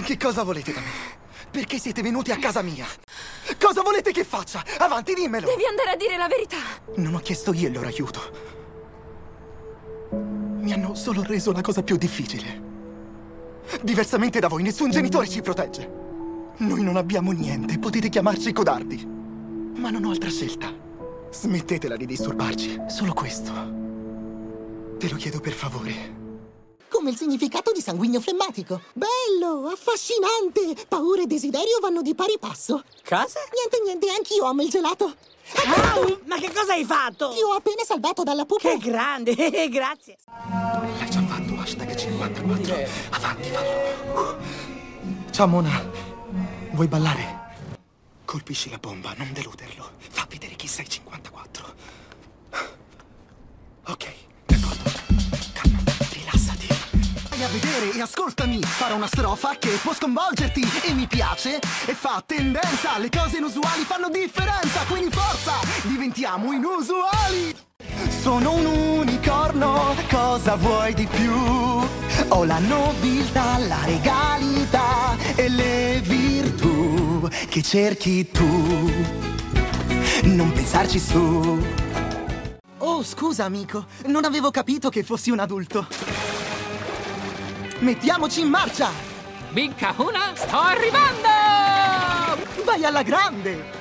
Che cosa volete da me? Perché siete venuti a casa mia? Cosa volete che faccia? Avanti, dimmelo! Devi andare a dire la verità! Non ho chiesto io il loro aiuto. Mi hanno solo reso la cosa più difficile. Diversamente da voi, nessun genitore ci protegge. Noi non abbiamo niente, potete chiamarci codardi. Ma non ho altra scelta. Smettetela di disturbarci, solo questo. Te lo chiedo per favore. Come il significato di sanguigno flemmatico. Bello, affascinante. Paura e desiderio vanno di pari passo. Cosa? Niente, anch'io amo il gelato. Ma che cosa hai fatto? Ti ho appena salvato dalla pupa. Che grande, grazie. L'hai già fatto, hashtag 54. Avanti, fallo. Ciao, Mona. Vuoi ballare? Colpisci la bomba, non deluderlo. Fa vedere chi sei 54. Ok, d'accordo. Calma, rilassati. Vai a vedere e ascoltami. Farò una strofa che può sconvolgerti. E mi piace e fa tendenza. Le cose inusuali fanno differenza. Quindi forza, diventiamo inusuali. Sono un unicorno, cosa vuoi di più? Ho la nobiltà, la regalità e le virtù che cerchi tu. Non pensarci su. Oh, scusa amico, non avevo capito che fossi un adulto. Mettiamoci in marcia! Big Kahuna, sto arrivando! Vai alla grande!